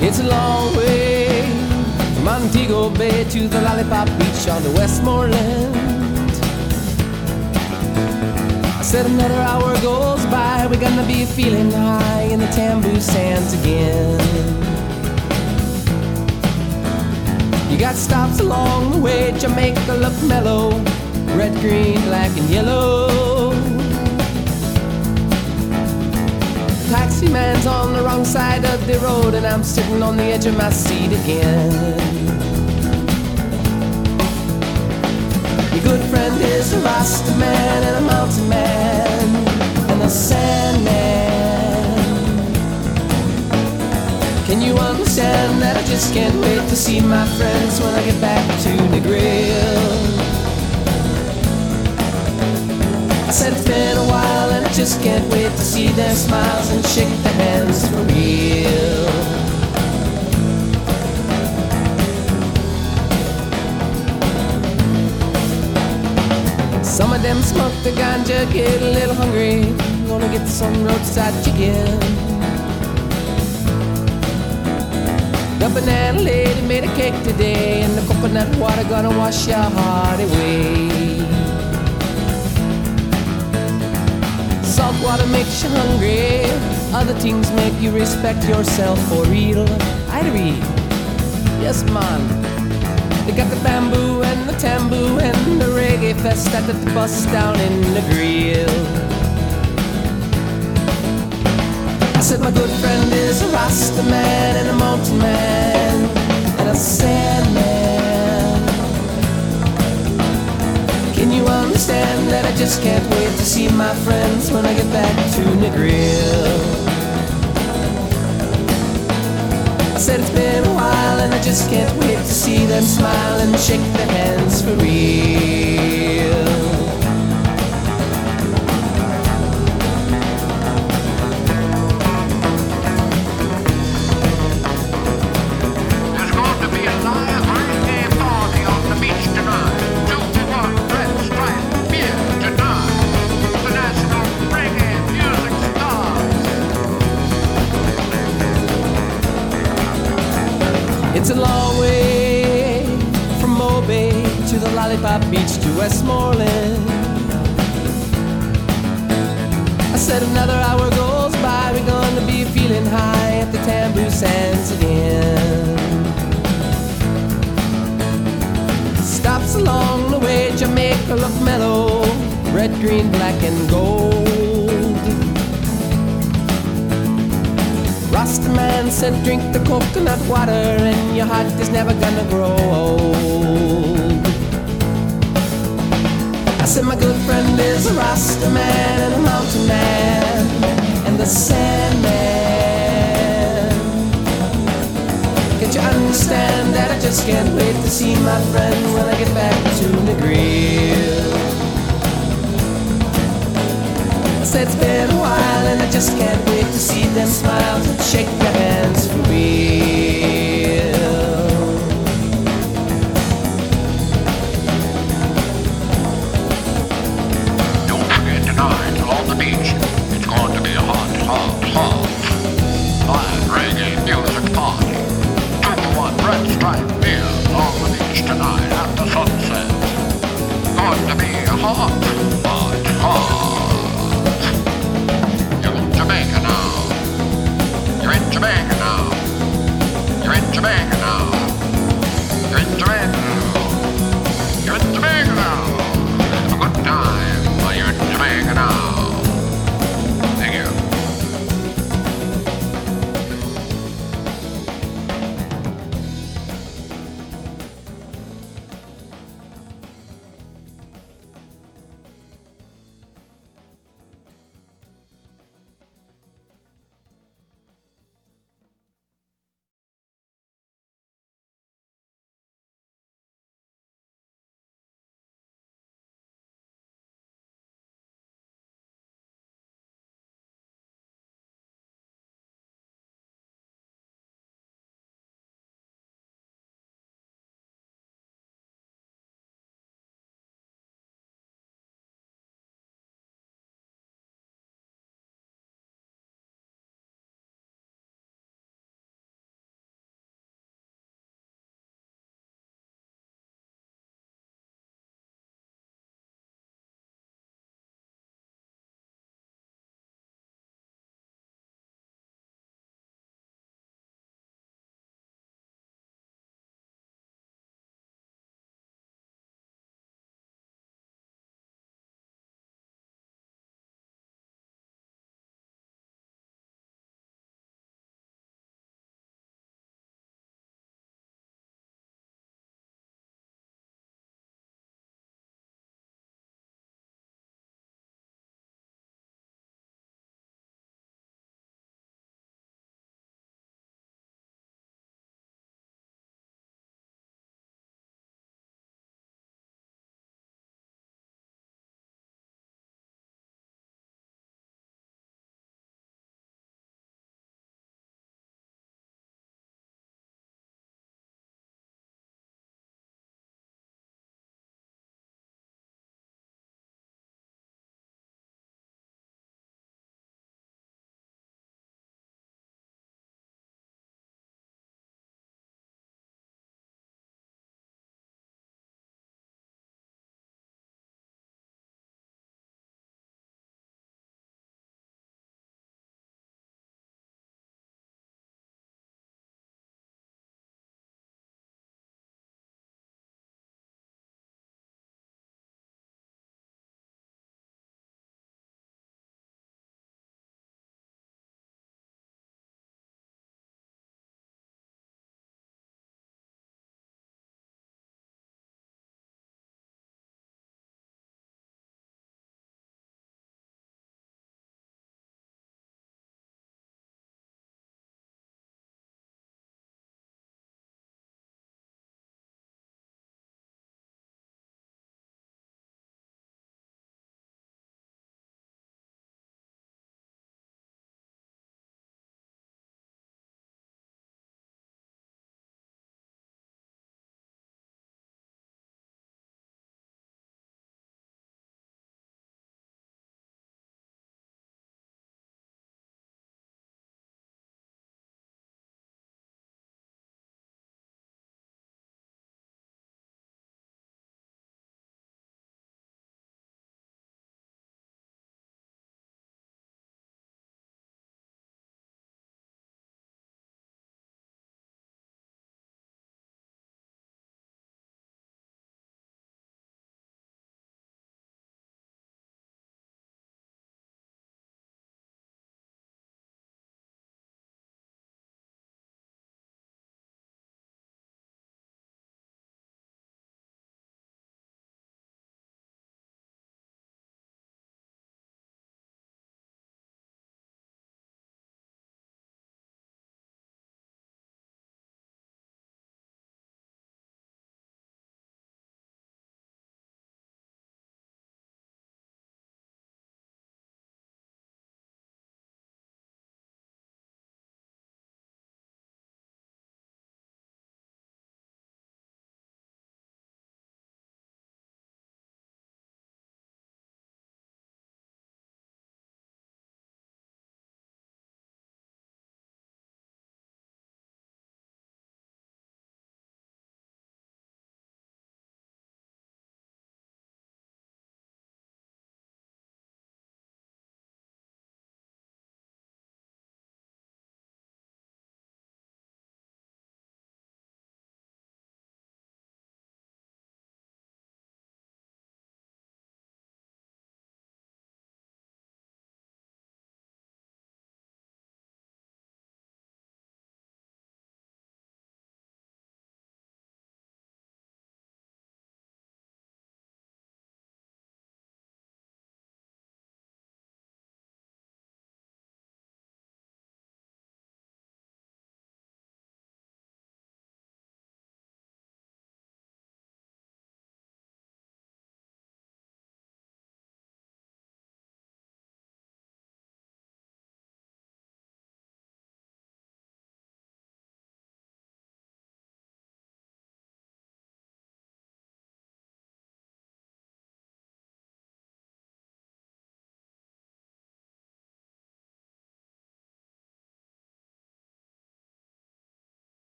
It's a long way from Montego Bay to the Lollipop Beach on the Westmoreland. I said another hour goes by, we're gonna be feeling high in the Tambu sands again. You got stops along the way, Jamaica look mellow, red, green, black and yellow. The taxi man's on the wrong side of the road and I'm sitting on the edge of my seat again. Your good friend is a Rasta man and a mountain man and a Sandman. Can you understand that I just can't wait to see my friends when I get back to Negril? I said it's been a while and I just can't wait to see their smiles and shake their hands for real. Some of them smoke the ganja, get a little hungry, wanna get some roadside chicken. The banana lady made a cake today, and the coconut water gonna wash your heart away. Salt water makes you hungry, other things make you respect yourself for real. I read, yes man. They got the bamboo and the tambour and the reggae fest at the bus down in the grill. I said my good friend is a Rasta man and a mountain man and a Sandman. Can you understand that I just can't wait to see my friends when I get back to Negril? I said it's been a while and I just can't wait to see them smile and shake their hands for real. There's going to be a live reggae party on the beach tonight. 2-for-1 red stripe beer tonight. The national reggae music stars. It's a long way from Mobay to the Lollipop Beach to Westmoreland. I said another hour goes by, we're gonna be feeling high at the Tambu sands again. Stops along the way, Jamaica look mellow, red, green, black and gold. Rasta man said drink the coconut water and your heart is never gonna grow old. I said my good friend is a Rasta man and a mountain man and the Sandman. Can't you understand that I just can't wait to see my friend when I get back to Negril? I said it's been a while and I just can't wait to see them smile and shake their hands for real. Don't forget tonight on the beach. It's going to be a hot live reggae music party. 2-for-1 red stripe beer on the beach tonight at the sunset. Going to be a hot. You're in Jamaica now.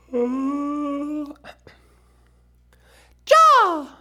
Jaw!